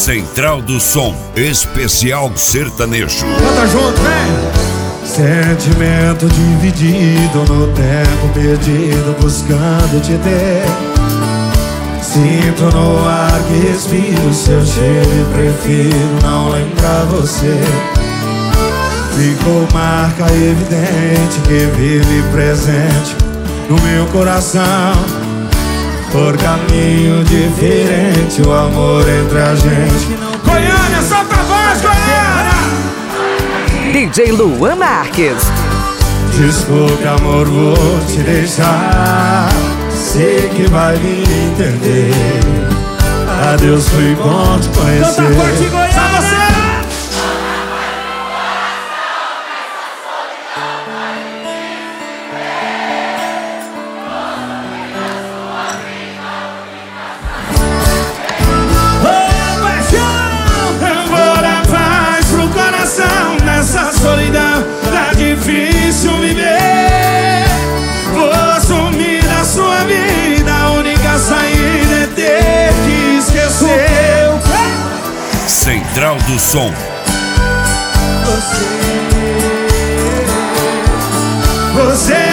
Central do Som, especial sertanejo. Canta junto, vem! Sentimento dividido no tempo perdido, buscando te ter. Sinto no ar que respiro seu cheiro e prefiro não lembrar você. Ficou marca evidente que vive presente no meu coração. Por caminho diferente, o amor entre a gente. Goiânia, solta a voz, Goiânia! DJ Luan Marques. Desculpe, amor, vou te deixar. Sei que vai me entender. Adeus, foi bom te conhecer. Canta forte, Goiânia! Tá difícil viver. Vou sumir da sua vida. A única saída é ter que esquecer. Central do Som. Você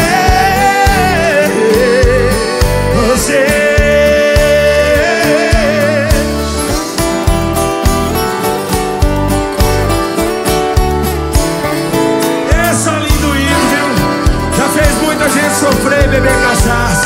sofrer, beber cachaça,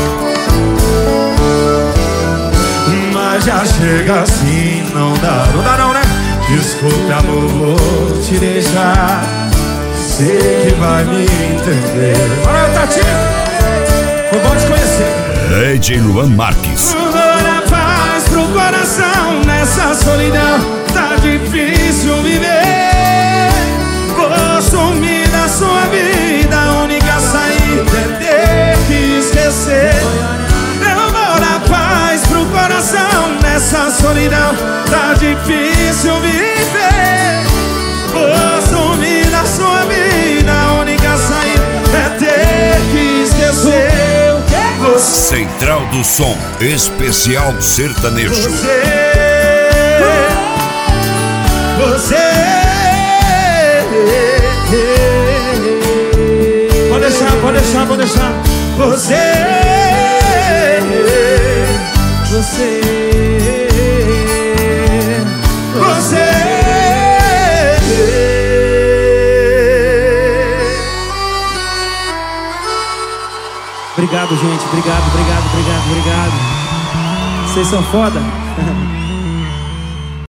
mas já chega assim, não dá não, né? Desculpe, amor, vou te deixar. Sei que vai me entender. Bora, Tati! Foi bom te conhecer. DJ Luan Marques. Agora paz pro coração nessa solidão. Tá difícil viver. Vou sumir da sua vida. A única saída é ter que esquecer. Eu vou dar paz pro coração nessa solidão. Tá difícil viver. Vou sumir da sua vida. A única saída é ter que esquecer. Central do Som, especial sertanejo. Você Pode deixar. Você Obrigado, gente. Obrigado. Vocês são foda.